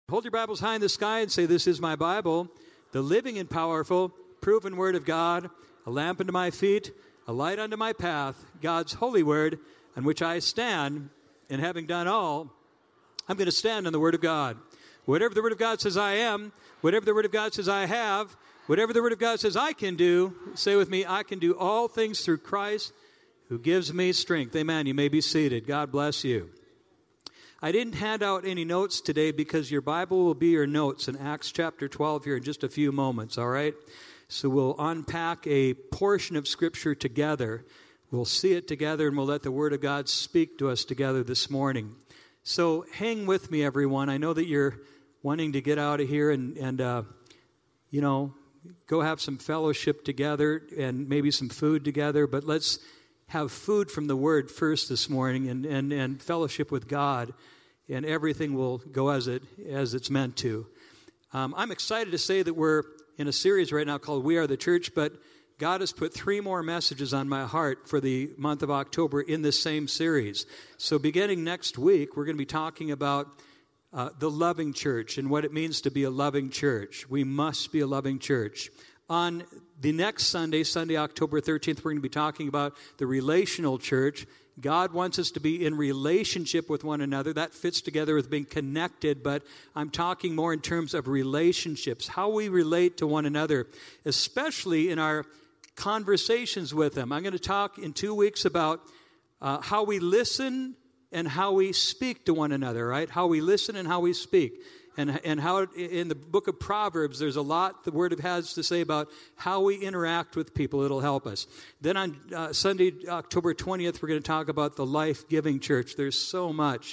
Hold your Bibles high in the sky and say, "This is my Bible, the living and powerful, proven Word of God, a lamp unto my feet, a light unto my path, God's holy Word, on which I stand, and having done all, I'm going to stand on the Word of God. Whatever the Word of God says I am, whatever the Word of God says I have, whatever the Word of God says I can do," say with me, "I can do all things through Christ who gives me strength." Amen. You may be seated. God bless you. I didn't hand out any notes today because your Bible will be your notes in Acts chapter 12 here in just a few moments, all right? So we'll unpack a portion of Scripture together. We'll see it together, and we'll let the Word of God speak to us together this morning. So hang with me, everyone. I know that you're wanting to get out of here and go have some fellowship together and maybe some food together, but let's have food from the Word first this morning and fellowship with God, and everything will go as it's meant to. I'm excited to say that we're in a series right now called We Are the Church, but God has put 3 more messages on my heart for the month of October in this same series. So beginning next week, we're going to be talking about the loving church and what it means to be a loving church. We must be a loving church. On the next Sunday, October 13th, we're going to be talking about the relational church. God wants us to be in relationship with one another. That fits together with being connected, but I'm talking more in terms of relationships, how we relate to one another, especially in our conversations with them. I'm going to talk in 2 weeks about how we listen and how we speak to one another, right? How we listen and how we speak. And how in the book of Proverbs, there's a lot the Word has to say about how we interact with people. It'll help us. Then on Sunday, October 20th, we're going to talk about the life-giving church. There's so much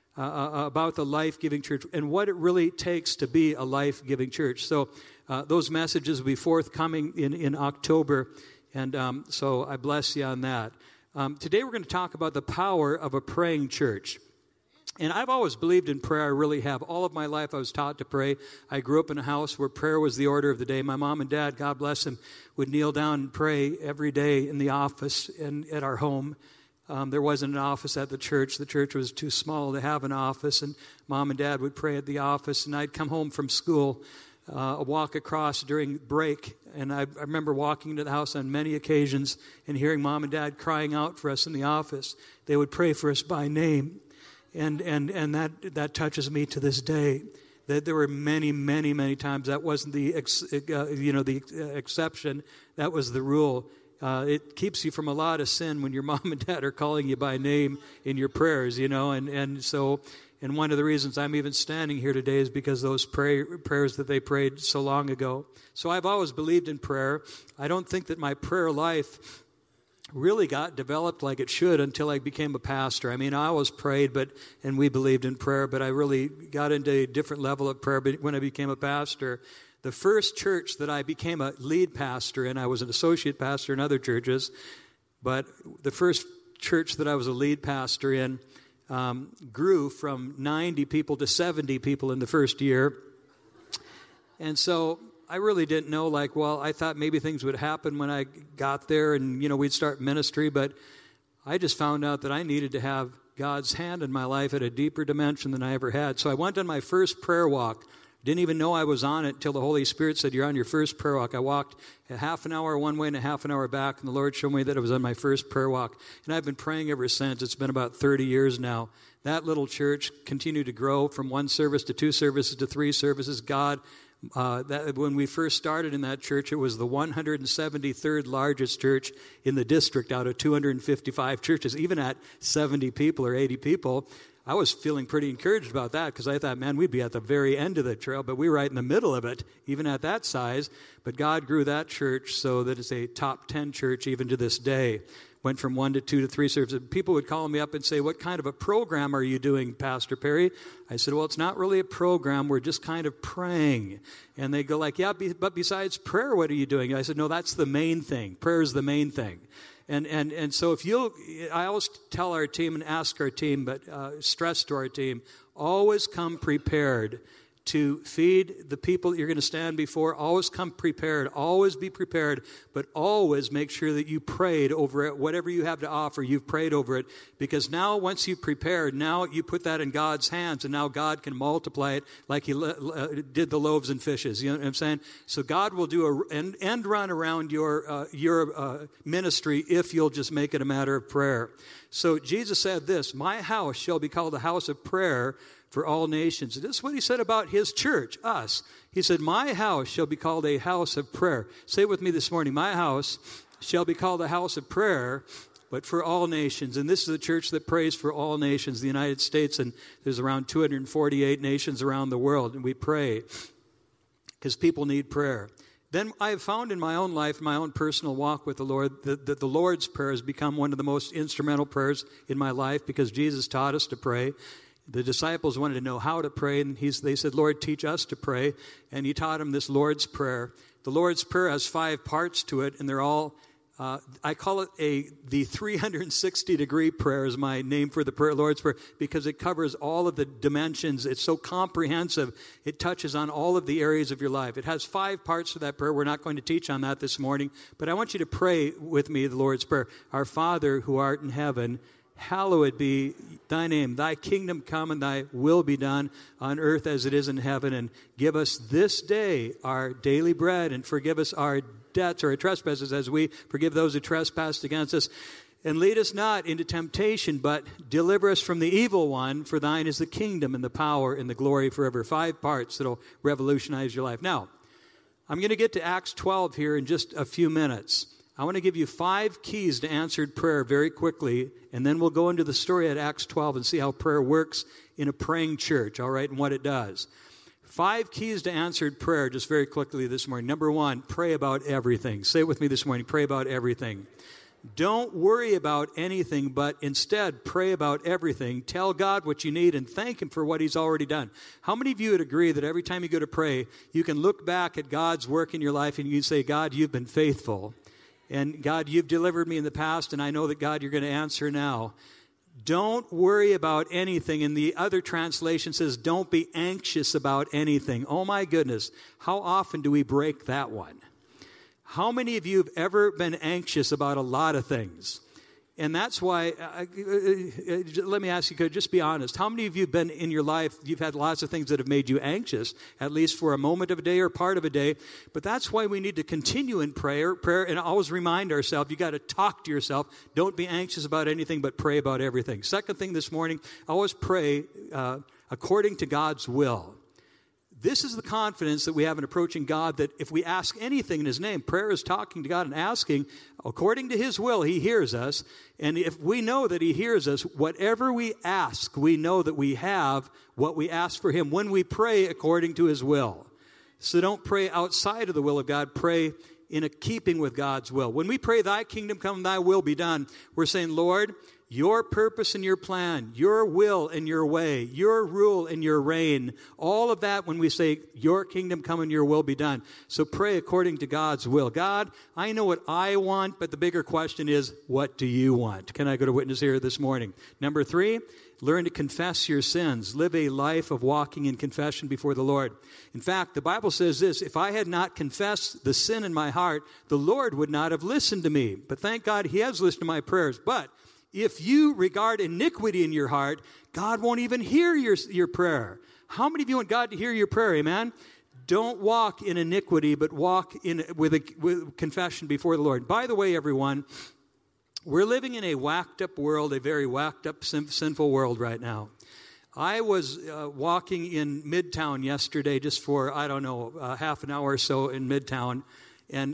about the life-giving church and what it really takes to be a life-giving church. So those messages will be forthcoming in October, and so I bless you on that. Today we're going to talk about the power of a praying church. And I've always believed in prayer. I really have. All of my life I was taught to pray. I grew up in a house where prayer was the order of the day. My mom and dad, God bless them, would kneel down and pray every day in the office and at our home. There wasn't an office at the church. The church was too small to have an office, and Mom and Dad would pray at the office. And I'd come home from school, walk across during break, and I remember walking into the house on many occasions and hearing Mom and Dad crying out for us in the office. They would pray for us by name. And that touches me to this day. That there were many, many, many times that wasn't the exception. That was the rule. It keeps you from a lot of sin when your mom and dad are calling you by name in your prayers, and so. And one of the reasons I'm even standing here today is because those prayers that they prayed so long ago. So I've always believed in prayer. I don't think that my prayer life really got developed like it should until I became a pastor. I mean, I always prayed, and we believed in prayer, but I really got into a different level of prayer when I became a pastor. The first church that I became a lead pastor in, I was an associate pastor in other churches, but the first church that I was a lead pastor in grew from 90 people to 70 people in the first year. And so I really didn't know, I thought maybe things would happen when I got there and, we'd start ministry, but I just found out that I needed to have God's hand in my life at a deeper dimension than I ever had. So I went on my first prayer walk. Didn't even know I was on it until the Holy Spirit said, "You're on your first prayer walk." I walked a half an hour one way and a half an hour back, and the Lord showed me that I was on my first prayer walk. And I've been praying ever since. It's been about 30 years now. That little church continued to grow from 1 service to 2 services to 3 services. God, when we first started in that church, it was the 173rd largest church in the district out of 255 churches. Even at 70 people or 80 people, I was feeling pretty encouraged about that because I thought, man, we'd be at the very end of the trail, but we were right in the middle of it, even at that size. But God grew that church so that it's a top 10 church even to this day. Went from 1 to 2 to 3 services. People would call me up and say, "What kind of a program are you doing, Pastor Perry?" I said, "Well, it's not really a program. We're just kind of praying." And they go "Yeah, but besides prayer, what are you doing?" I said, "No, that's the main thing. Prayer is the main thing." And so I always tell our team and ask our team, but stress to our team, always come prepared to feed the people that you're going to stand before. Always come prepared. Always be prepared, but always make sure that you prayed over it. Whatever you have to offer, you've prayed over it. Because now, once you've prepared, now you put that in God's hands, and now God can multiply it like He did the loaves and fishes. You know what I'm saying? So God will do an end run around your ministry if you'll just make it a matter of prayer. So Jesus said this, "My house shall be called a house of prayer for all nations." This is what He said about His church, us. He said, "My house shall be called a house of prayer." Say it with me this morning. My house shall be called a house of prayer, but for all nations. And this is a church that prays for all nations, the United States, and there's around 248 nations around the world, and we pray because people need prayer. Then I have found in my own life, my own personal walk with the Lord, that the Lord's Prayer has become one of the most instrumental prayers in my life because Jesus taught us to pray. The disciples wanted to know how to pray, and they said, "Lord, teach us to pray." And He taught them this Lord's Prayer. The Lord's Prayer has 5 parts to it, and they're all, I call it the 360-degree prayer is my name for the prayer, Lord's Prayer, because it covers all of the dimensions. It's so comprehensive. It touches on all of the areas of your life. It has 5 parts to that prayer. We're not going to teach on that this morning, but I want you to pray with me the Lord's Prayer. Our Father who art in heaven, hallowed be thy name. Thy kingdom come and thy will be done on earth as it is in heaven. And give us this day our daily bread, and forgive us our debts or our trespasses as we forgive those who trespass against us. And lead us not into temptation, but deliver us from the evil one. For thine is the kingdom and the power and the glory forever. 5 parts that will revolutionize your life. Now, I'm going to get to Acts 12 here in just a few minutes. I want to give you 5 keys to answered prayer very quickly, and then we'll go into the story at Acts 12 and see how prayer works in a praying church, all right, and what it does. 5 keys to answered prayer, just very quickly this morning. Number 1, pray about everything. Say it with me this morning, pray about everything. Don't worry about anything, but instead pray about everything. Tell God what you need and thank Him for what He's already done. How many of you would agree that every time you go to pray, you can look back at God's work in your life and you say, "God, you've been faithful. And God, you've delivered me in the past, and I know that, God, you're going to answer now." Don't worry about anything. And the other translation says, don't be anxious about anything. Oh, my goodness. How often do we break that one? How many of you have ever been anxious about a lot of things? And that's why, let me ask you, could just be honest. How many of you have been in your life, you've had lots of things that have made you anxious, at least for a moment of a day or part of a day. But that's why we need to continue in prayer, and always remind ourselves, you got to talk to yourself. Don't be anxious about anything, but pray about everything. Second thing this morning, always pray according to God's will. This is the confidence that we have in approaching God, that if we ask anything in His name, prayer is talking to God and asking according to His will. He hears us. And if we know that He hears us, whatever we ask, we know that we have what we ask for Him when we pray according to His will. So don't pray outside of the will of God. Pray in a keeping with God's will. When we pray, "Thy kingdom come, thy will be done," we're saying, "Lord, your purpose and your plan, your will and your way, your rule and your reign," all of that when we say, "Your kingdom come and your will be done." So pray according to God's will. God, I know what I want, but the bigger question is, what do you want? Can I go to witness here this morning? Number 3, learn to confess your sins. Live a life of walking in confession before the Lord. In fact, the Bible says this, "If I had not confessed the sin in my heart, the Lord would not have listened to me." But thank God He has listened to my prayers. But if you regard iniquity in your heart, God won't even hear your prayer. How many of you want God to hear your prayer? Amen? Don't walk in iniquity, but walk with confession before the Lord. By the way, everyone, we're living in a whacked up world, a very whacked up, sinful world right now. I was walking in Midtown yesterday just for, half an hour or so in Midtown. And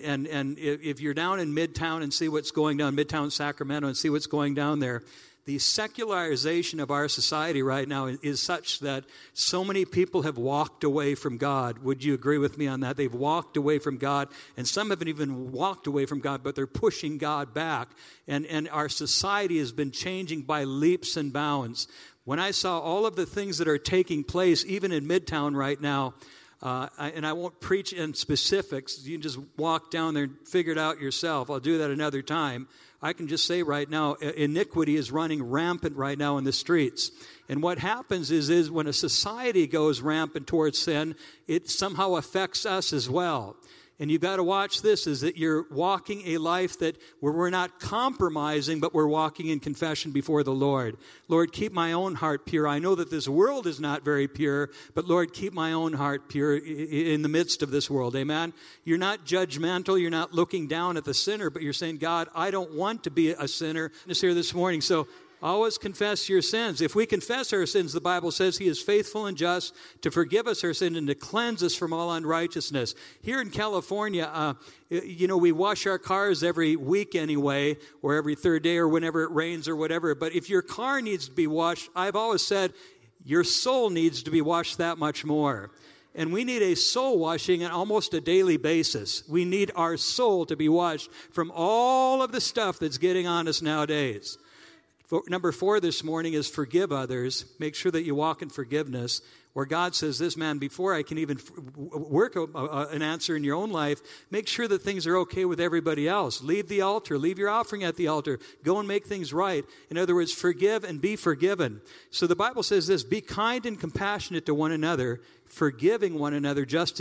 if you're down in Midtown and see what's going down, Midtown Sacramento, and see what's going down there, the secularization of our society right now is such that so many people have walked away from God. Would you agree with me on that? They've walked away from God, and some haven't even walked away from God, but they're pushing God back. And our society has been changing by leaps and bounds. When I saw all of the things that are taking place, even in Midtown right now, and I won't preach in specifics. You can just walk down there and figure it out yourself. I'll do that another time. I can just say right now, iniquity is running rampant right now in the streets. And what happens is when a society goes rampant towards sin, it somehow affects us as well. And you've got to watch this, is that you're walking a life that where we're not compromising, but we're walking in confession before the Lord. Lord, keep my own heart pure. I know that this world is not very pure, but Lord, keep my own heart pure in the midst of this world. Amen? You're not judgmental. You're not looking down at the sinner, but you're saying, God, I don't want to be a sinner. It's here this morning. So always confess your sins. If we confess our sins, the Bible says He is faithful and just to forgive us our sin and to cleanse us from all unrighteousness. Here in California, we wash our cars every week anyway, or every third day, or whenever it rains or whatever. But if your car needs to be washed, I've always said your soul needs to be washed that much more. And we need a soul washing on almost a daily basis. We need our soul to be washed from all of the stuff that's getting on us nowadays. Number 4 this morning is forgive others. Make sure that you walk in forgiveness. Where God says this, man, before I can even work an answer in your own life, make sure that things are okay with everybody else. Leave the altar. Leave your offering at the altar. Go and make things right. In other words, forgive and be forgiven. So the Bible says this, be kind and compassionate to one another, forgiving one another just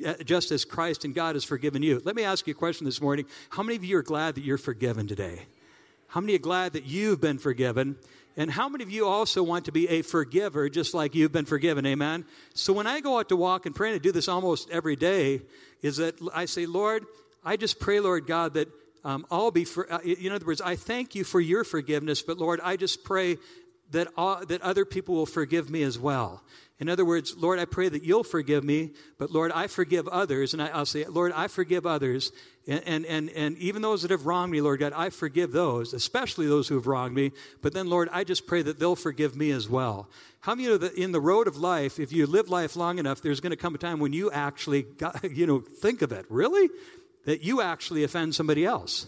as Christ and God has forgiven you. Let me ask you a question this morning. How many of you are glad that you're forgiven today? How many are glad that you've been forgiven? And how many of you also want to be a forgiver just like you've been forgiven? Amen? So when I go out to walk and pray, and I do this almost every day, is that I say, Lord, I just pray, Lord God, that I'll be, in other words, I thank you for your forgiveness, but Lord, I just pray that other people will forgive me as well. In other words, Lord, I pray that you'll forgive me, but Lord, I forgive others. And I'll say, Lord, I forgive others. And even those that have wronged me, Lord God, I forgive those, especially those who have wronged me. But then, Lord, I just pray that they'll forgive me as well. How many of you know that in the road of life, if you live life long enough, there's going to come a time when you actually, think of it, really? That you actually offend somebody else.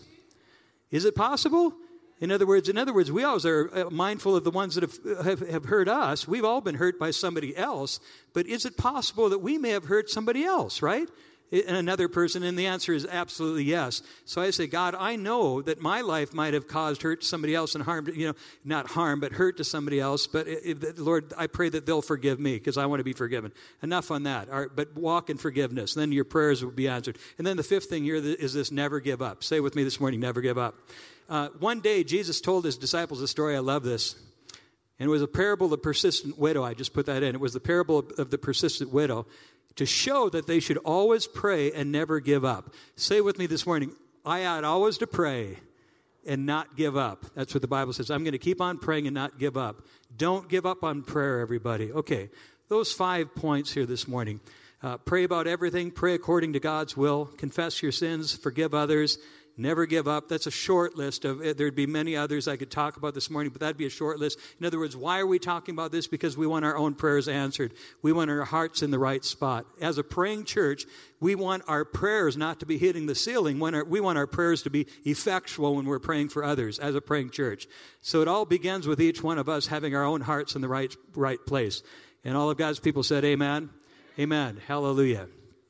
Is it possible? In other words, we always are mindful of the ones that have hurt us. We've all been hurt by somebody else. But is it possible that we may have hurt somebody else, right? Another person? And the answer is absolutely yes. So I say, God, I know that my life might have caused hurt to somebody else and harm, not harm, but hurt to somebody else. But Lord, I pray that they'll forgive me because I want to be forgiven. Enough on that. All right, but walk in forgiveness. Then your prayers will be answered. And then the 5th thing here is this: never give up. Say with me this morning, never give up. One day, Jesus told his disciples a story. I love this. And it was a parable of the persistent widow. I just put that in. It was the parable of the persistent widow to show that they should always pray and never give up. Say with me this morning, I ought always to pray and not give up. That's what the Bible says. I'm going to keep on praying and not give up. Don't give up on prayer, everybody. Okay, those 5 points here this morning. Pray about everything. Pray according to God's will. Confess your sins. Forgive others. Never give up. That's a short list. There'd be many others I could talk about this morning, but that'd be a short list. In other words, why are we talking about this? Because we want our own prayers answered. We want our hearts in the right spot. As a praying church, we want our prayers not to be hitting the ceiling. We want our prayers to be effectual when we're praying for others as a praying church. So it all begins with each one of us having our own hearts in the right place. And all of God's people said, amen. Amen. Hallelujah.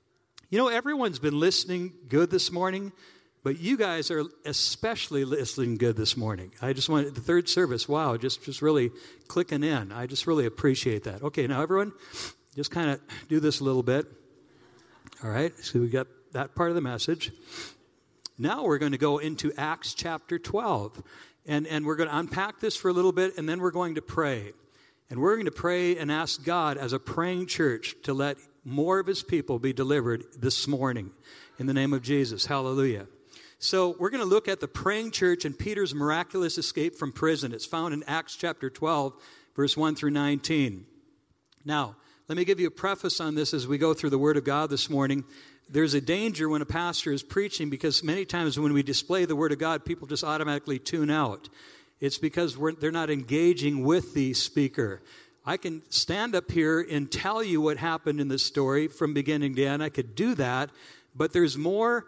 Everyone's been listening good this morning. But you guys are especially listening good this morning. I just wanted the third service. Wow, just really clicking in. I just really appreciate that. Okay, now everyone, just kind of do this a little bit. All right, so we got that part of the message. Now we're going to go into Acts chapter 12. And we're going to unpack this for a little bit, and then we're going to pray. And we're going to pray and ask God as a praying church to let more of his people be delivered this morning. In the name of Jesus. Hallelujah. So we're going to look at the praying church and Peter's miraculous escape from prison. It's found in Acts chapter 12, verse 1 through 19. Now, let me give you a preface on this as we go through the Word of God this morning. There's a danger when a pastor is preaching because many times when we display the Word of God, people just automatically tune out. It's because they're not engaging with the speaker. I can stand up here and tell you what happened in this story from beginning to end. I could do that, but there's more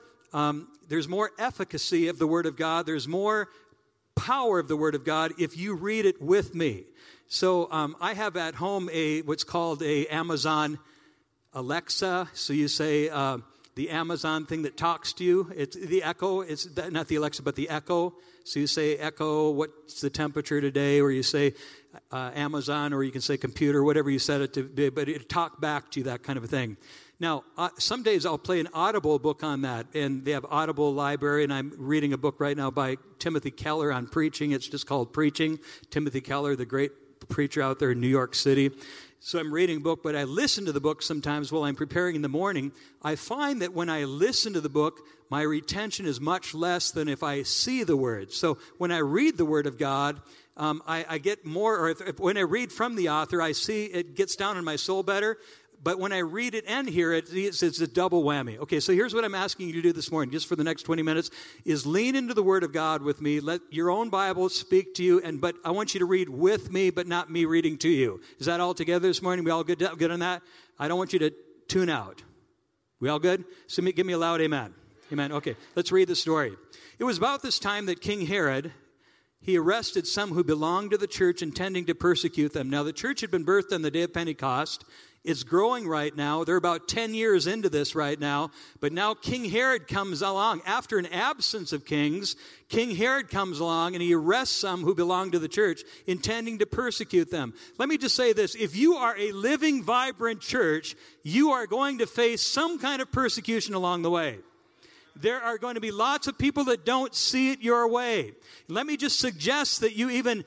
efficacy of the Word of God. There's more power of the Word of God if you read it with me. So I have at home what's called a Amazon Alexa. So you say, the the Amazon thing that talks to you. It's the Echo. It's not the Alexa, but the Echo. So you say, Echo, what's the temperature today? Or you say Amazon, or you can say computer, whatever you set it to be, but it'll talk back to you, that kind of a thing. Now, some days I'll play an Audible book on that, and they have Audible library, and I'm reading a book right now by Timothy Keller on preaching. It's just called Preaching. Timothy Keller, the great preacher out there in New York City. So I'm reading a book, but I listen to the book sometimes while I'm preparing in the morning. I find that when I listen to the book, my retention is much less than if I see the words. So when I read the Word of God, I get more, or when I read from the author, I see it gets down in my soul better. But when I read it and hear it, it's a double whammy. Okay, so here's what I'm asking you to do this morning, just for the next 20 minutes, is lean into the Word of God with me. Let your own Bible speak to you, but I want you to read with me, but not me reading to you. Is that all together this morning? We all good on that? I don't want you to tune out. We all good? So give me a loud amen. Amen. Okay, let's read the story. It was about this time that King Herod, he arrested some who belonged to the church, intending to persecute them. Now, the church had been birthed on the day of Pentecost. It's growing right now. They're about 10 years into this right now. But now King Herod comes along. After an absence of kings, King Herod comes along and he arrests some who belong to the church, intending to persecute them. Let me just say this. If you are a living, vibrant church, you are going to face some kind of persecution along the way. There are going to be lots of people that don't see it your way. Let me just suggest that you even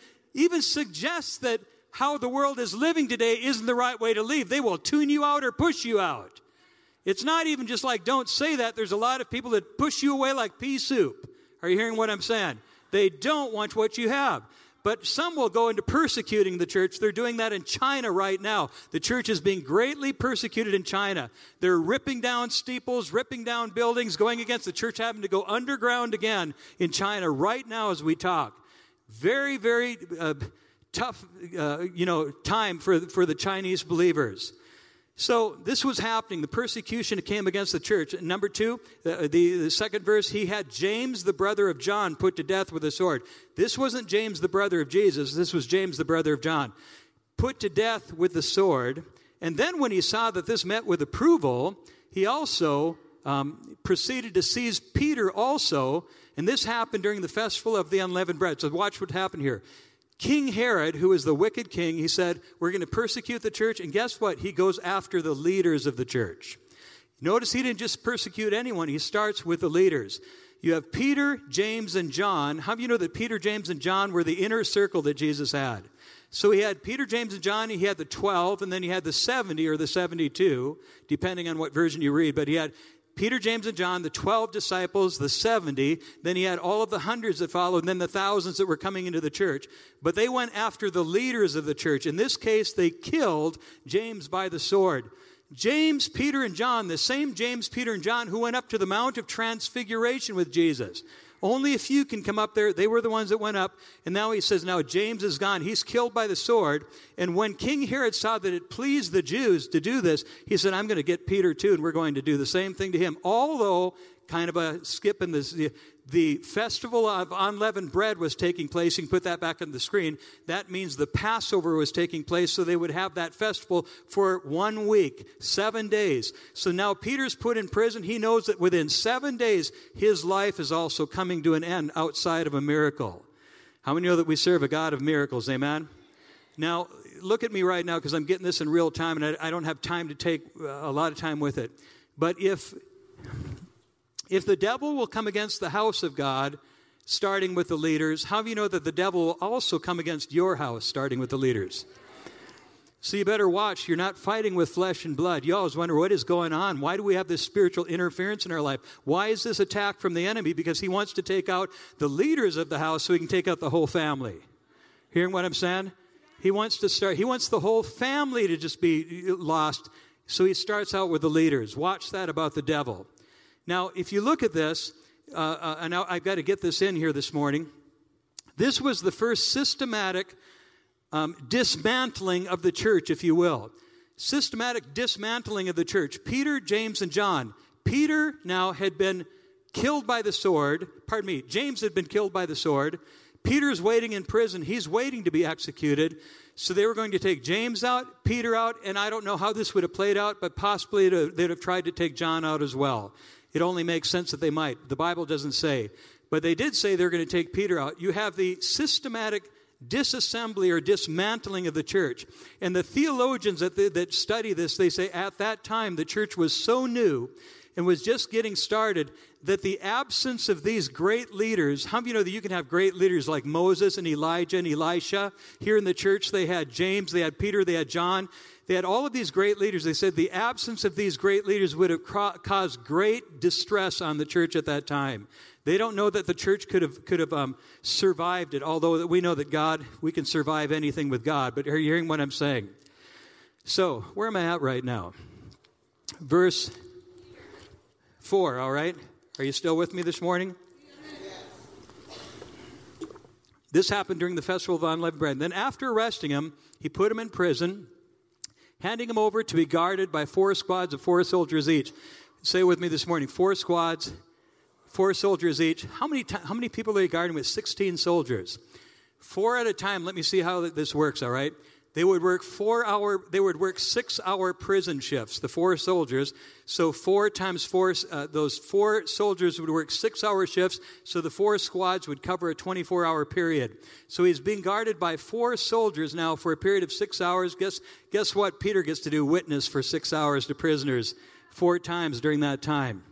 suggest that how the world is living today isn't the right way to live. They will tune you out or push you out. It's not even just like, don't say that. There's a lot of people that push you away like pea soup. Are you hearing what I'm saying? They don't want what you have. But some will go into persecuting the church. They're doing that in China right now. The church is being greatly persecuted in China. They're ripping down steeples, ripping down buildings, going against the church, having to go underground again in China right now as we talk. Very, very tough, time for the Chinese believers. So this was happening. The persecution came against the church. Number 2, the second verse, he had James, the brother of John, put to death with a sword. This wasn't James, the brother of Jesus. This was James, the brother of John, put to death with the sword. And then when he saw that this met with approval, he also proceeded to seize Peter also. And this happened during the festival of the unleavened bread. So watch what happened here. King Herod, who is the wicked king, he said, we're going to persecute the church. And guess what? He goes after the leaders of the church. Notice he didn't just persecute anyone. He starts with the leaders. You have Peter, James, and John. How do you know that Peter, James, and John were the inner circle that Jesus had? So he had Peter, James, and John. He had the 12, and then he had the 70 or the 72, depending on what version you read. But he had Peter, James, and John, the 12 disciples, the 70. Then he had all of the hundreds that followed, and then the thousands that were coming into the church. But they went after the leaders of the church. In this case, they killed James by the sword. James, Peter, and John, the same James, Peter, and John who went up to the Mount of Transfiguration with Jesus. Only a few can come up there. They were the ones that went up. And now he says, now James is gone. He's killed by the sword. And when King Herod saw that it pleased the Jews to do this, he said, I'm going to get Peter too, and we're going to do the same thing to him. Although, kind of a skip in this, the festival of unleavened bread was taking place. You can put that back on the screen. That means the Passover was taking place, so they would have that festival for 1 week, 7 days. So now Peter's put in prison. He knows that within 7 days, his life is also coming to an end outside of a miracle. How many know that we serve a God of miracles? Amen? Now, look at me right now, because I'm getting this in real time, and I don't have time to take a lot of time with it. But if the devil will come against the house of God, starting with the leaders, how do you know that the devil will also come against your house, starting with the leaders? So you better watch. You're not fighting with flesh and blood. You always wonder, what is going on? Why do we have this spiritual interference in our life? Why is this attack from the enemy? Because he wants to take out the leaders of the house so he can take out the whole family. Hearing what I'm saying? He wants the whole family to just be lost. So he starts out with the leaders. Watch that about the devil. Now, if you look at this, and I've got to get this in here this morning. This was the first systematic dismantling of the church, if you will. Systematic dismantling of the church. Peter, James, and John. Peter now had been killed by the sword. James had been killed by the sword. Peter's waiting in prison. He's waiting to be executed. So they were going to take James out, Peter out, and I don't know how this would have played out, but possibly they'd have tried to take John out as well. It only makes sense that they might. The Bible doesn't say. But they did say they're going to take Peter out. You have the systematic disassembly or dismantling of the church. And the theologians that study this, they say at that time the church was so new and was just getting started that the absence of these great leaders, how many of you know that you can have great leaders like Moses and Elijah and Elisha? Here in the church they had James, they had Peter, they had John. They had all of these great leaders. They said the absence of these great leaders would have caused great distress on the church at that time. They don't know that the church could have survived it, although we know that we can survive anything with God. But are you hearing what I'm saying? So, where am I at right now? Verse 4, all right? Are you still with me this morning? This happened during the festival of unleavened bread. Then after arresting him, he put him in prison, handing him over to be guarded by 4 squads of 4 soldiers each. Say with me this morning, 4 squads, 4 soldiers each. How many people are you guarding with? 16 soldiers. 4 at a time. Let me see how this works, all right? They would work 6-hour prison shifts, the 4 soldiers. So 4 times 4, those 4 soldiers would work 6-hour shifts, so the 4 squads would cover a 24-hour period. So he's being guarded by 4 soldiers now for a period of 6 hours. Guess what? Peter gets to do witness for 6 hours to prisoners 4 times during that time.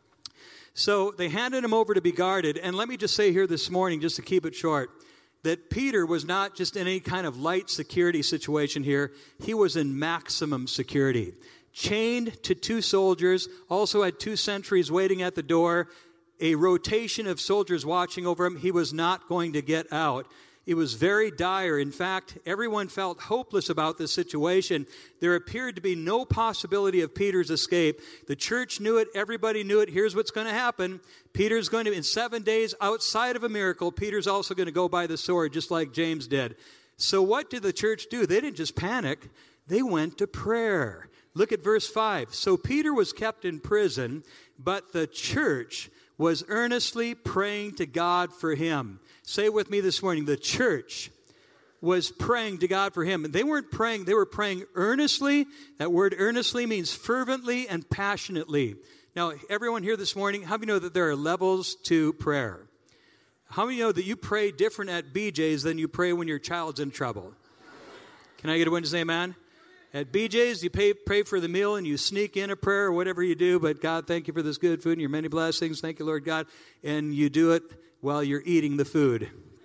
So they handed him over to be guarded. And let me just say here this morning, just to keep it short, that Peter was not just in any kind of light security situation here. He was in maximum security. Chained to 2 soldiers, also had 2 sentries waiting at the door, a rotation of soldiers watching over him. He was not going to get out. It was very dire. In fact, everyone felt hopeless about this situation. There appeared to be no possibility of Peter's escape. The church knew it. Everybody knew it. Here's what's going to happen. Peter's going to, in 7 days, outside of a miracle, Peter's also going to go by the sword, just like James did. So what did the church do? They didn't just panic. They went to prayer. Look at verse 5. So Peter was kept in prison, but the church was earnestly praying to God for him. Say with me this morning, the church was praying to God for him. And they weren't praying, they were praying earnestly. That word earnestly means fervently and passionately. Now, everyone here this morning, how many know that there are levels to prayer? How many know that you pray different at BJ's than you pray when your child's in trouble? Can I get a witness, amen? At BJ's, you pray for the meal and you sneak in a prayer or whatever you do, but God, thank you for this good food and your many blessings. Thank you, Lord God. And you do it while you're eating the food.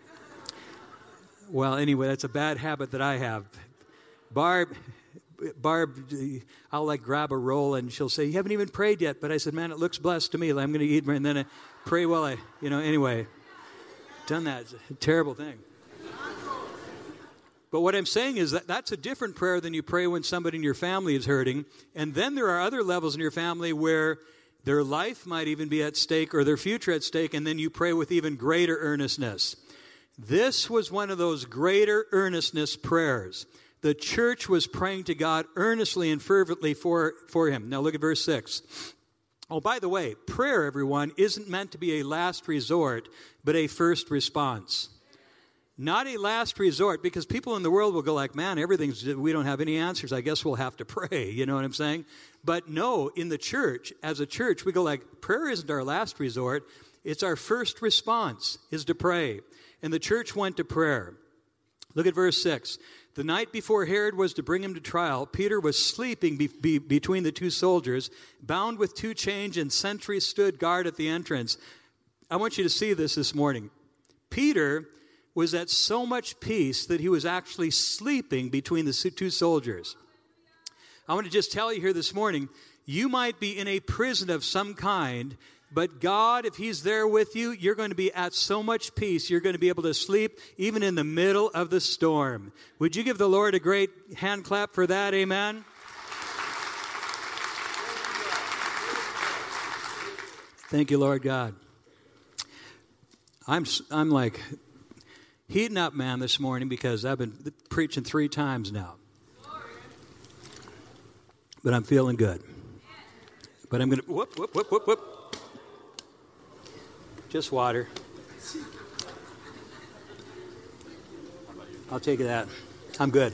Well, anyway, that's a bad habit that I have. Barb, I'll like grab a roll and she'll say, you haven't even prayed yet. But I said, man, it looks blessed to me. I'm going to eat and then I pray while anyway. Done that. It's a terrible thing. But what I'm saying is that that's a different prayer than you pray when somebody in your family is hurting. And then there are other levels in your family where their life might even be at stake or their future at stake, and then you pray with even greater earnestness. This was one of those greater earnestness prayers. The church was praying to God earnestly and fervently for him. Now look at verse 6. Oh, by the way, prayer, everyone, isn't meant to be a last resort, but a first response. Not a last resort, because people in the world will go like, man, we don't have any answers. I guess we'll have to pray. You know what I'm saying? But no, in the church, as a church, we go like, prayer isn't our last resort. It's our first response is to pray. And the church went to prayer. Look at verse 6. The night before Herod was to bring him to trial, Peter was sleeping between the 2 soldiers, bound with 2 chains, and sentries stood guard at the entrance. I want you to see this morning. Peter was at so much peace that he was actually sleeping between the 2 soldiers. I want to just tell you here this morning, you might be in a prison of some kind, but God, if he's there with you, you're going to be at so much peace, you're going to be able to sleep even in the middle of the storm. Would you give the Lord a great hand clap for that? Amen. Thank you, Lord God. I'm like heating up, man, this morning because I've been preaching 3 times now. But I'm feeling good. But I'm going to, whoop. Just water. I'll take that. I'm good.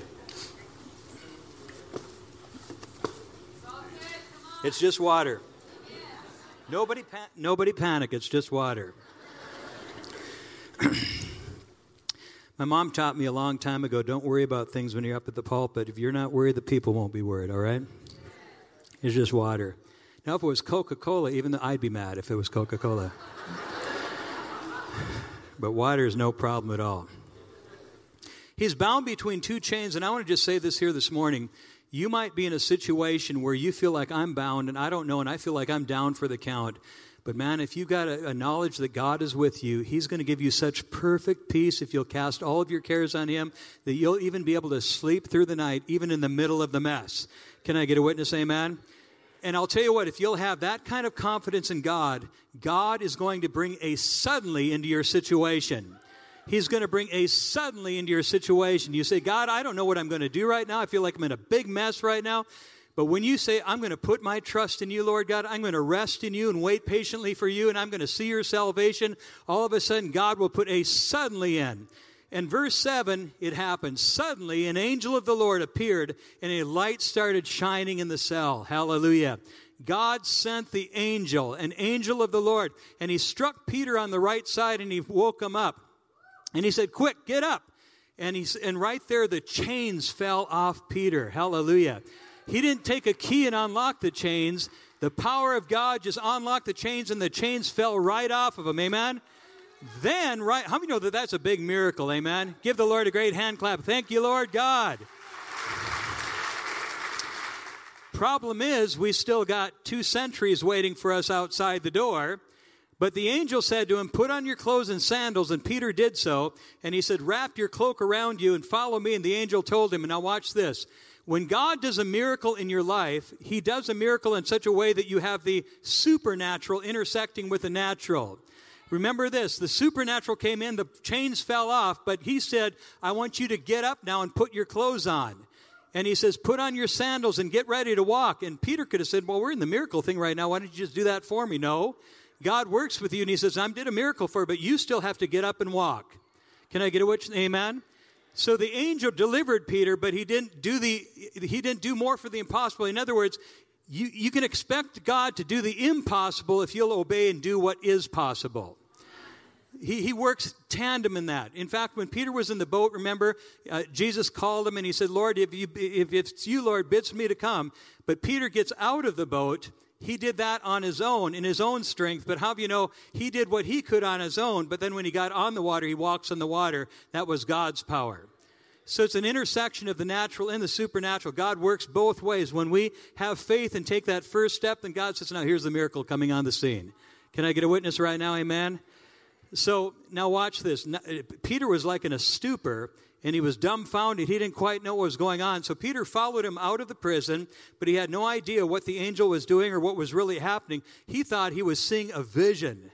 It's just water. Nobody panic. It's just water. My mom taught me a long time ago, don't worry about things when you're up at the pulpit. If you're not worried, the people won't be worried, all right? It's just water. Now, if it was Coca-Cola, even I'd be mad if it was Coca-Cola. But water is no problem at all. He's bound between two chains, and I want to just say this here this morning. You might be in a situation where you feel like I'm bound, and I don't know, and I feel like I'm down for the count. But man, if you've got a knowledge that God is with you, He's going to give you such perfect peace if you'll cast all of your cares on Him, that you'll even be able to sleep through the night, even in the middle of the mess. Can I get a witness? Amen? And I'll tell you what, if you'll have that kind of confidence in God, God is going to bring a suddenly into your situation. He's going to bring a suddenly into your situation. You say, God, I don't know what I'm going to do right now. I feel like I'm in a big mess right now. But when you say, I'm going to put my trust in you, Lord God, I'm going to rest in you and wait patiently for you, and I'm going to see your salvation, all of a sudden God will put a suddenly in. And verse 7, it happened. Suddenly an angel of the Lord appeared, and a light started shining in the cell. Hallelujah. God sent the angel, an angel of the Lord, and he struck Peter on the right side, and he woke him up. And he said, quick, get up. And right there, the chains fell off Peter. Hallelujah. He didn't take a key and unlock the chains. The power of God just unlocked the chains, and the chains fell right off of him. Amen? Then, how many know that that's a big miracle? Amen? Give the Lord a great hand clap. Thank you, Lord God. Problem is, we still got 2 sentries waiting for us outside the door. But the angel said to him, put on your clothes and sandals, and Peter did so. And he said, wrap your cloak around you and follow me. And the angel told him, and now watch this. When God does a miracle in your life, He does a miracle in such a way that you have the supernatural intersecting with the natural. Remember this, the supernatural came in, the chains fell off, but He said, I want you to get up now and put your clothes on. And He says, put on your sandals and get ready to walk. And Peter could have said, well, we're in the miracle thing right now. Why don't you just do that for me? No. God works with you, and He says, I did a miracle for you, but you still have to get up and walk. Can I get a witness? Amen? So the angel delivered Peter, but he didn't do more for the impossible. In other words, you can expect God to do the impossible if you'll obey and do what is possible. He works tandem in that. In fact, when Peter was in the boat, remember, Jesus called him and He said, Lord, if it's you, Lord, bids me to come. But Peter gets out of the boat. He did that on his own, in his own strength. But how do you know he did what he could on his own? But then when he got on the water, he walks on the water. That was God's power. So it's an intersection of the natural and the supernatural. God works both ways. When we have faith and take that first step, then God says, now here's the miracle coming on the scene. Can I get a witness right now? Amen? So now watch this. Peter was like in a stupor, and he was dumbfounded. He didn't quite know what was going on. So Peter followed him out of the prison, but he had no idea what the angel was doing or what was really happening. He thought he was seeing a vision.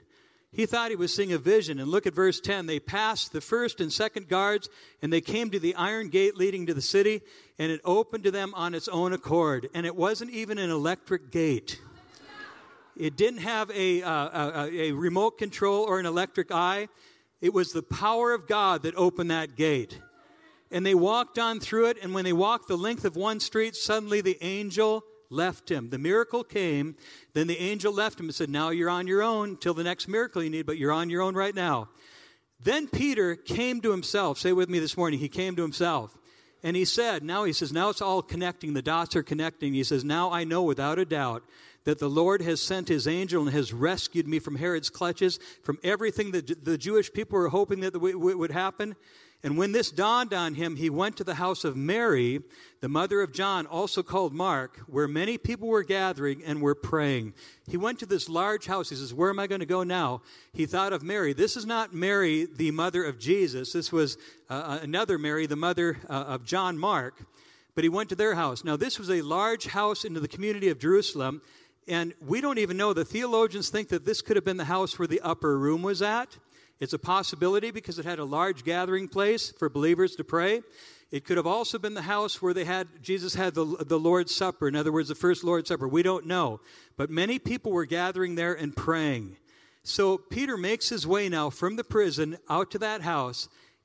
And look at verse 10. They passed the first and second guards, and they came to the iron gate leading to the city, and it opened to them on its own accord. And it wasn't even an electric gate. It didn't have a remote control or an electric eye. It was the power of God that opened that gate. And they walked on through it, and when they walked the length of one street, suddenly the angel left him. The miracle came, then the angel left him and said, now you're on your own till the next miracle you need, but you're on your own right now. Then Peter came to himself. Say with me this morning, he came to himself. And he said, now it's all connecting. The dots are connecting. He says, now I know without a doubt that the Lord has sent His angel and has rescued me from Herod's clutches, from everything that the Jewish people were hoping that would happen. And when this dawned on him, he went to the house of Mary, the mother of John, also called Mark, where many people were gathering and were praying. He went to this large house. He says, where am I going to go now? He thought of Mary. This is not Mary, the mother of Jesus. This was another Mary, the mother of John Mark. But he went to their house. Now, this was a large house into the community of Jerusalem. And we don't even know. The theologians think that this could have been the house where the upper room was at. It's a possibility because it had a large gathering place for believers to pray. It could have also been the house where Jesus had the Lord's Supper. In other words, the first Lord's Supper. We don't know. But many people were gathering there and praying. So Peter makes his way now from the prison out to that house.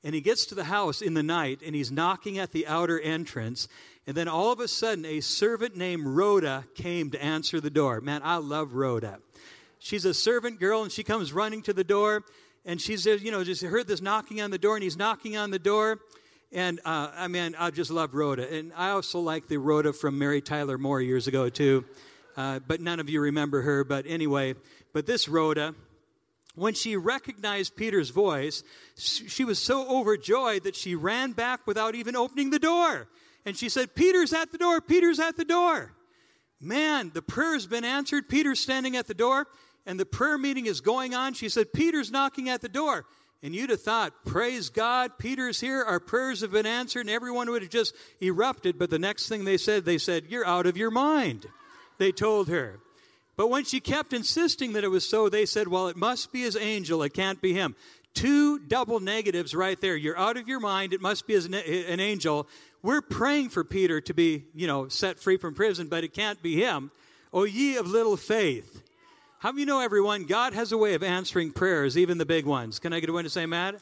And he gets to the house in the night, and he's knocking at the outer entrance. And then all of a sudden, a servant named Rhoda came to answer the door. Man, I love Rhoda. She's a servant girl, and she comes running to the door. And she says, just heard this knocking on the door, and he's knocking on the door. And, I just love Rhoda. And I also like the Rhoda from Mary Tyler Moore years ago, too. But none of you remember her. But anyway, this Rhoda, when she recognized Peter's voice, she was so overjoyed that she ran back without even opening the door. And she said, Peter's at the door, Peter's at the door. Man, the prayer has been answered. Peter's standing at the door, and the prayer meeting is going on. She said, Peter's knocking at the door. And you'd have thought, praise God, Peter's here, our prayers have been answered, and everyone would have just erupted. But the next thing they said, you're out of your mind, they told her. But when she kept insisting that it was so, they said, well, it must be his angel. It can't be him. 2 double negatives right there. You're out of your mind. It must be an angel. We're praying for Peter to be, set free from prison, but it can't be him. O ye of little faith. How do you know, everyone, God has a way of answering prayers, even the big ones. Can I get a witness to say amen?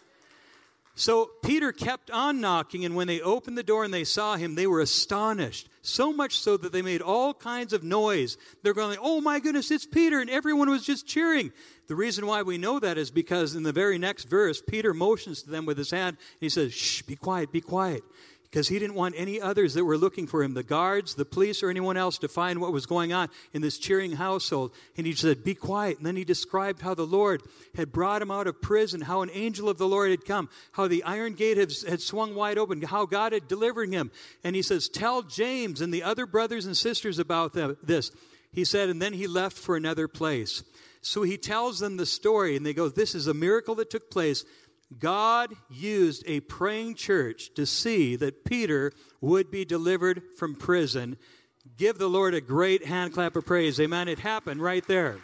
So Peter kept on knocking, and when they opened the door and they saw him, they were astonished. So much so that they made all kinds of noise. They're going, oh my goodness, it's Peter, and everyone was just cheering. The reason why we know that is because in the very next verse, Peter motions to them with his hand, and he says, shh, be quiet, because he didn't want any others that were looking for him, the guards, the police, or anyone else, to find what was going on in this cheering household. And he said, be quiet. And then he described how the Lord had brought him out of prison, how an angel of the Lord had come, how the iron gate had swung wide open, how God had delivered him. And he says, tell James and the other brothers and sisters about this. He said, and then he left for another place. So he tells them the story, and they go, this is a miracle that took place. God used a praying church to see that Peter would be delivered from prison. Give the Lord a great hand clap of praise. Amen. It happened right there.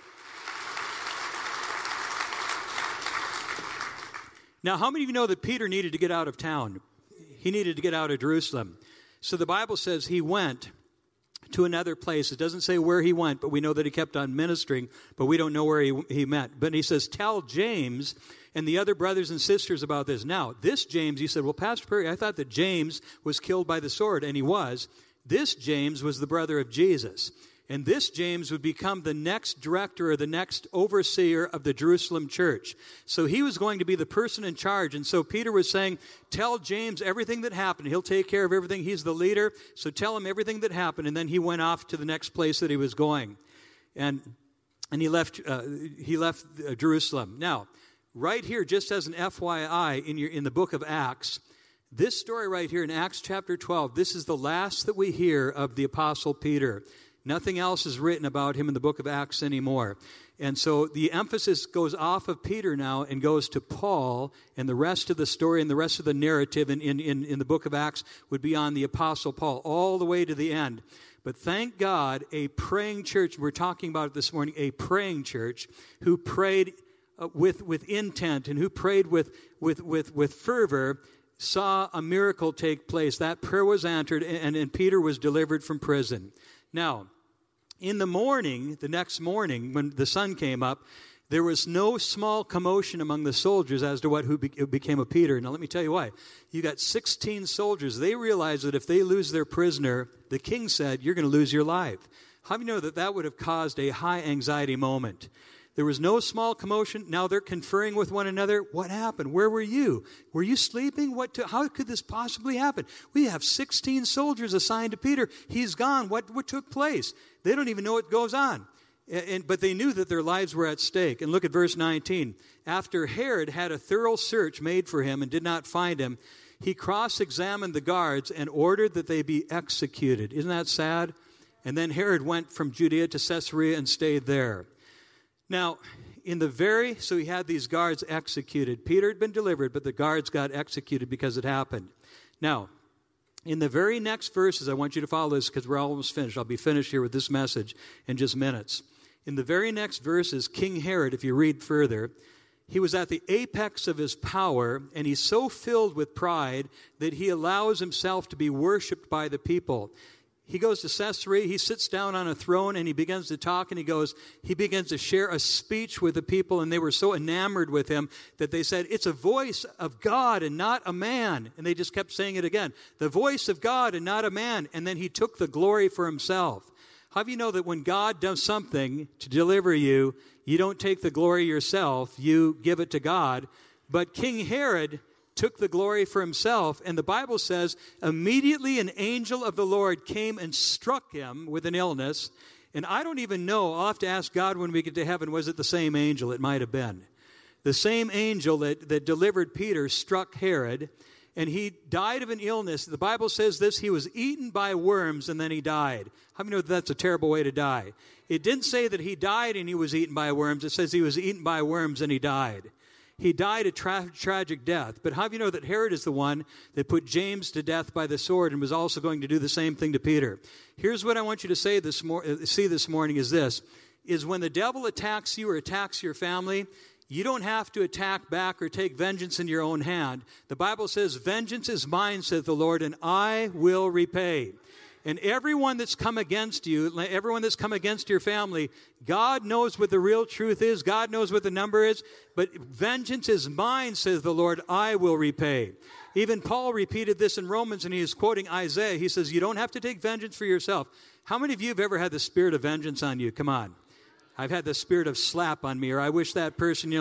Now, how many of you know that Peter needed to get out of town? He needed to get out of Jerusalem. So the Bible says he went to another place. It doesn't say where he went, but we know that he kept on ministering, but we don't know where he met. But he says, tell James and the other brothers and sisters about this. Now, this James, he said, well, Pastor Perry, I thought that James was killed by the sword, and he was. This James was the brother of Jesus. And this James would become the next director or the next overseer of the Jerusalem church. So he was going to be the person in charge. And so Peter was saying, tell James everything that happened. He'll take care of everything. He's the leader. So tell him everything that happened. And then he went off to the next place that he was going. And he left Jerusalem. Now, right here, just as an FYI, in the book of Acts, this story right here in Acts chapter 12, this is the last that we hear of the Apostle Peter. Nothing else is written about him in the book of Acts anymore. And so the emphasis goes off of Peter now and goes to Paul, and the rest of the story and the rest of the narrative in the book of Acts would be on the Apostle Paul all the way to the end. But thank God, a praying church, we're talking about it this morning, a praying church who prayed with intent and who prayed with fervor, saw a miracle take place. That prayer was answered, and Peter was delivered from prison. Now, in the morning, the next morning, when the sun came up, there was no small commotion among the soldiers as to who became of Peter. Now, let me tell you why. You got 16 soldiers. They realized that if they lose their prisoner, the king said, you're going to lose your life. How do you know that would have caused a high anxiety moment? There was no small commotion. Now they're conferring with one another. What happened? Where were you? Were you sleeping? How could this possibly happen? We have 16 soldiers assigned to Peter. He's gone. What took place? They don't even know what goes on. But they knew that their lives were at stake. And look at verse 19. After Herod had a thorough search made for him and did not find him, he cross-examined the guards and ordered that they be executed. Isn't that sad? And then Herod went from Judea to Caesarea and stayed there. Now, so he had these guards executed. Peter had been delivered, but the guards got executed because it happened. Now, in the very next verses, I want you to follow this because we're almost finished. I'll be finished here with this message in just minutes. In the very next verses, King Herod, if you read further, he was at the apex of his power, and he's so filled with pride that he allows himself to be worshipped by the people. he goes to Caesarea, he sits down on a throne, and he begins to talk, and he begins to share a speech with the people, and they were so enamored with him that they said, it's a voice of God and not a man. And they just kept saying it again, the voice of God and not a man. And then he took the glory for himself. How do you know that when God does something to deliver you, you don't take the glory yourself, you give it to God? But King Herod took the glory for himself, and the Bible says, immediately an angel of the Lord came and struck him with an illness. And I don't even know, I'll have to ask God when we get to heaven, was it the same angel? It might have been. The same angel that delivered Peter struck Herod, and he died of an illness. The Bible says this, he was eaten by worms and then he died. How many know that's a terrible way to die? It didn't say that he died and he was eaten by worms. It says he was eaten by worms and he died. He died a tragic death. But how do you know that Herod is the one that put James to death by the sword and was also going to do the same thing to Peter? Here's what I want you to see this morning is this, is when the devil attacks you or attacks your family, you don't have to attack back or take vengeance in your own hand. The Bible says, vengeance is mine, saith the Lord, and I will repay. And everyone that's come against you, everyone that's come against your family, God knows what the real truth is. God knows what the number is. But vengeance is mine, says the Lord, I will repay. Even Paul repeated this in Romans, and he is quoting Isaiah. He says, you don't have to take vengeance for yourself. How many of you have ever had the spirit of vengeance on you? Come on. I've had the spirit of slap on me, or I wish that person,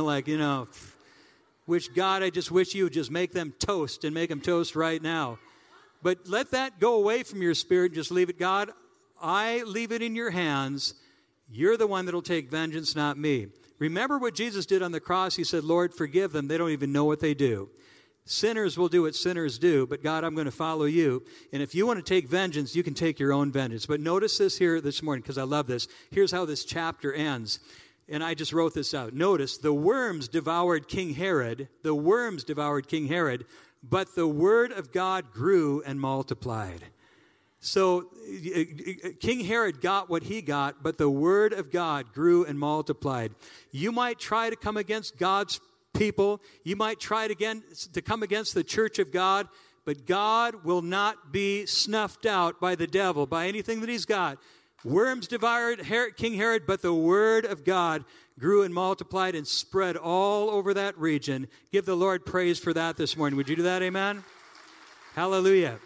wish God, I just wish you would just make them toast and make them toast right now. But let that go away from your spirit. Just leave it. God, I leave it in your hands. You're the one that will take vengeance, not me. Remember what Jesus did on the cross. He said, Lord, forgive them. They don't even know what they do. Sinners will do what sinners do, but God, I'm going to follow you. And if you want to take vengeance, you can take your own vengeance. But notice this here this morning, because I love this. Here's how this chapter ends. And I just wrote this out. Notice, the worms devoured King Herod. The worms devoured King Herod. But the word of God grew and multiplied. So King Herod got what he got, but the word of God grew and multiplied. You might try to come against God's people. You might try to come against the church of God, but God will not be snuffed out by the devil, by anything that he's got. Worms devoured King Herod, but the word of God grew and multiplied and spread all over that region. Give the Lord praise for that this morning. Would you do that? Amen? Hallelujah.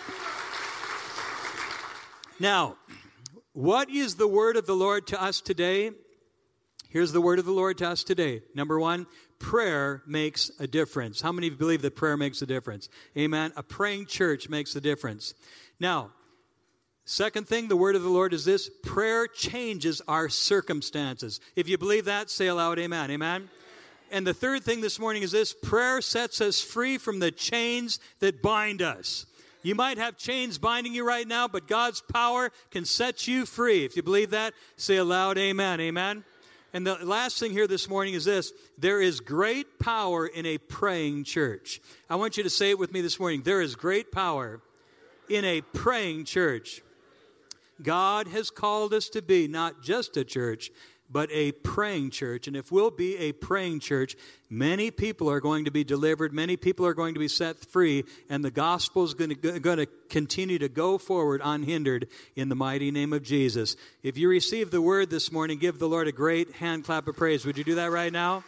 Now, what is the word of the Lord to us today? Here's the word of the Lord to us today. Number one, prayer makes a difference. How many of you believe that prayer makes a difference? Amen. A praying church makes a difference. Now, second thing, the word of the Lord is this: prayer changes our circumstances. If you believe that, say aloud, amen. Amen. And the third thing this morning is this: prayer sets us free from the chains that bind us. You might have chains binding you right now, but God's power can set you free. If you believe that, say aloud, amen. Amen. And the last thing here this morning is this: there is great power in a praying church. I want you to say it with me this morning. There is great power in a praying church. God has called us to be not just a church, but a praying church. And if we'll be a praying church, many people are going to be delivered. Many people are going to be set free. And the gospel is going to continue to go forward unhindered in the mighty name of Jesus. If you receive the word this morning, give the Lord a great hand clap of praise. Would you do that right now?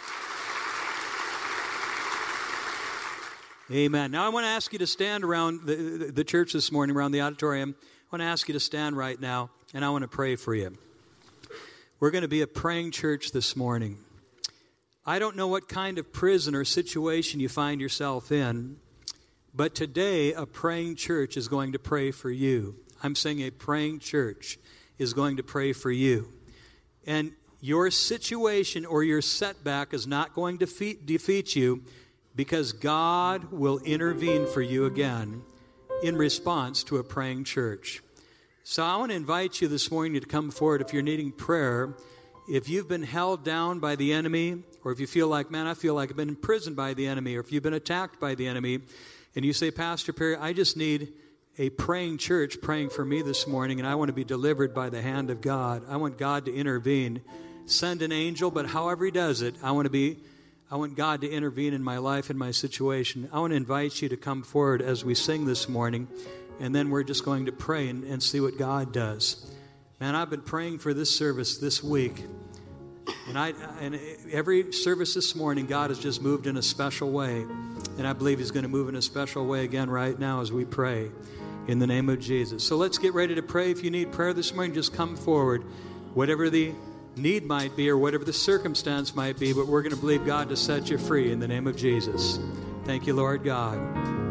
Amen. Now I want to ask you to stand around the church this morning, around the auditorium. I want to ask you to stand right now, and I want to pray for you. We're going to be a praying church this morning. I don't know what kind of prison or situation you find yourself in, but today a praying church is going to pray for you. I'm saying a praying church is going to pray for you. And your situation or your setback is not going to defeat you, because God will intervene for you again in response to a praying church. So I want to invite you this morning to come forward if you're needing prayer. If you've been held down by the enemy, or if you feel like, man, I feel like I've been imprisoned by the enemy, or if you've been attacked by the enemy, and you say, Pastor Perry, I just need a praying church praying for me this morning, and I want to be delivered by the hand of God. I want God to intervene. Send an angel, but however he does it, I want God to intervene in my life and my situation. I want to invite you to come forward as we sing this morning. and then we're just going to pray and see what God does. Man, I've been praying for this service this week, and every service this morning, God has just moved in a special way, and I believe He's going to move in a special way again right now as we pray in the name of Jesus. So let's get ready to pray. If you need prayer this morning, just come forward, whatever the need might be or whatever the circumstance might be, but we're going to believe God to set you free in the name of Jesus. Thank you, Lord God.